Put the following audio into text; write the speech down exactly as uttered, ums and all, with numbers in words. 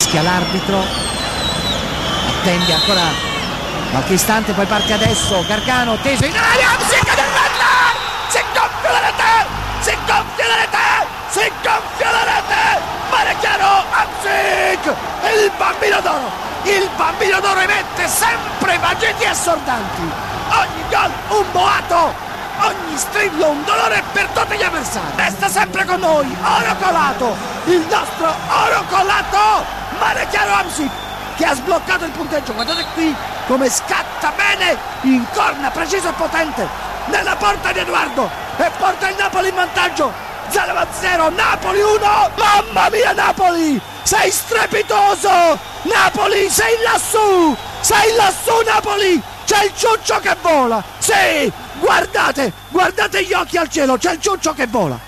fischia l'arbitro, attende ancora qualche istante, poi parte adesso Gargano, teso in aria, si si gonfia la rete, si gonfia la rete, si gonfia la rete, mare chiaro, Hamsik, il bambino d'oro, il bambino d'oro emette sempre vagiti assordanti, ogni gol un boato, ogni strillo un dolore per tutti gli avversari. Resta sempre con noi Oro Colato, il nostro Oro Colato, mare chiaro Hamsik, che ha sbloccato il punteggio. Guardate qui come scatta bene, in corna preciso e potente nella porta di Edoardo e porta il Napoli in vantaggio. zero a zero, Napoli uno. Mamma mia Napoli, sei strepitoso, Napoli sei lassù, sei lassù Napoli, c'è il ciuccio che vola, sì, guardate, guardate gli occhi al cielo, c'è il ciuccio che vola.